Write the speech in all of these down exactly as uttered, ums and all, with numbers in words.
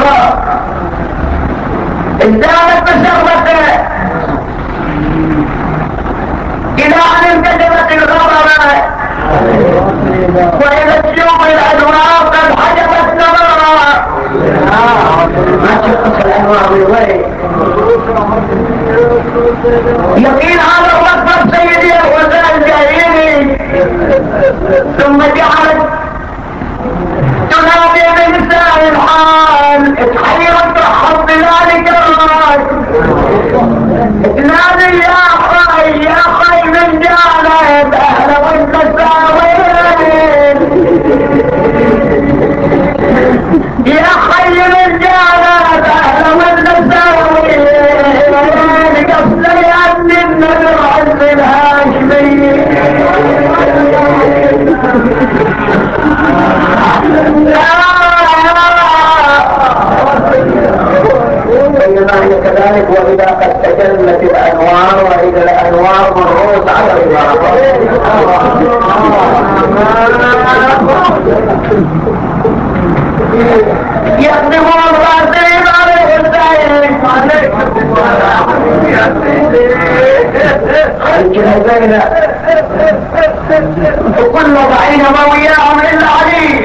الغرب ازدادت بشربته إلى أن انكشفت الغربة وإذا تشوف الأنوار قد حجبت نظرها. ما تشوف الأنوار من وين يقين هذا الوقت سيدي الحسين جايني. ثم جعلت تنادي بلسان الحال اتحيرت حظ ذلك الراس تنادي يا خي يا خي من جانب اهلا وانت ساوين يا خي من جانب اهلا وانت ساوين قصدي عني النذر عز الهاشمي بينما هي كذلك وإذا قد تجلت الأنوار وإذا الأنوار مرروس على الغرب يقدمون الراسين عليه السائل الجنازين وكل ضعين موياهم إلا علي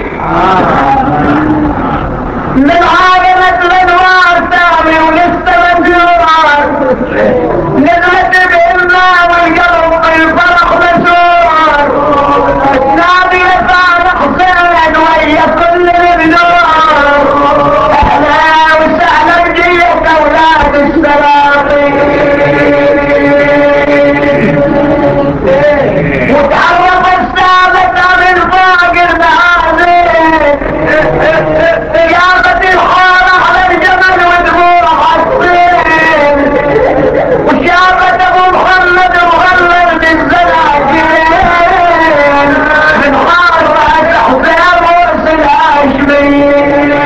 من عالمة الأنوار سامي ولسه مجرورات نزلت بإما والقلب الفرح مسور نادي لفعل حسين ويا كل البنور أهلا وسهلا جيت أولاد السلاطين وتعرف السابق من فوق المعازين قيامة الحارة على الجبل ودموع حسين وشافت ابو محمد مغلل بالزلاجين من حارة حسين مرسل هاشميين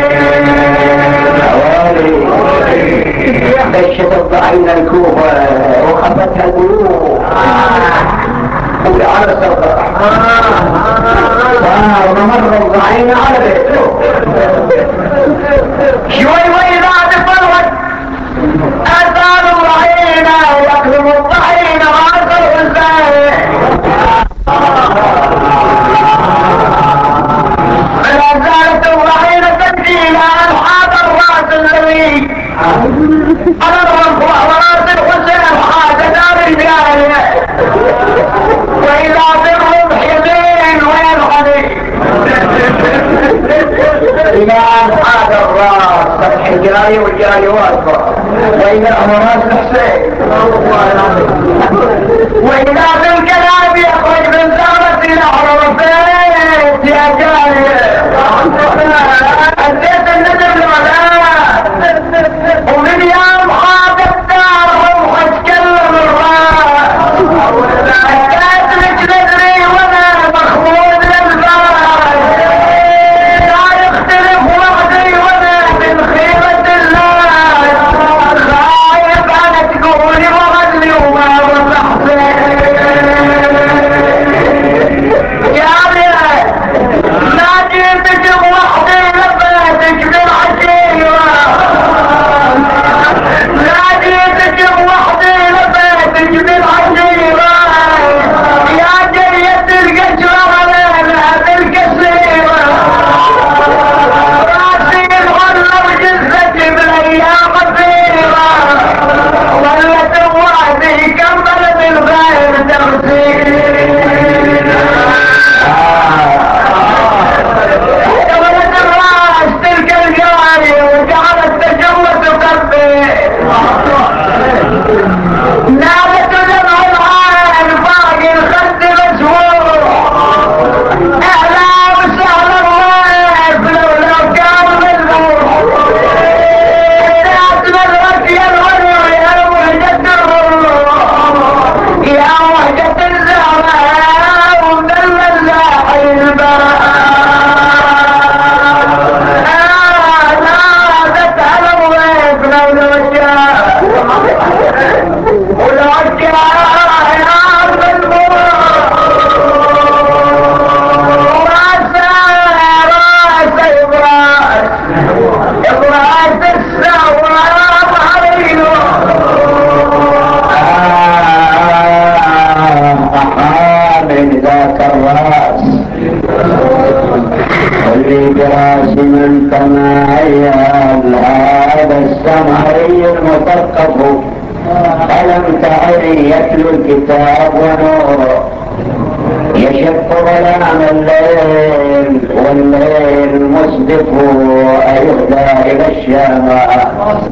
دشت الضعين الكوفة وخفتها القلوب وعرس ومر الضعين على بيته شوي وإذا تفرت أثار الضعين ويقلب الضعين رأس الحسين فلا زالت الضعين تمشي إلى أنحاط الرأس الذي على الرفوع ورأس الحسين حاجة دار الجاهلية وإذا بالرمح يمين وينحني إلى أنحاط الرأس فتح الجاري والجاري واقفة وإذا أمراس الحسين وإذا بالكلام يخرج من زهرة نهر رفيت يا جارية أديت الندم لمدار ومن يوم خاطب دارهم واتكلم الراس أديت لك ندري وانا مخمود للفاس لا يختلف وحدي وانا من خيرة الناس خايف انا تقولي وغدلي وما وصحتي يا بيه لا جيتك بوحدي لبيتك بالعيش ذاك الراس واللي براس من تمايل هذا السمعي المثقف ألم تعري يتلو الكتاب ونوره يشق ظلام الليل والليل مصدق أيهدى إلى الشماء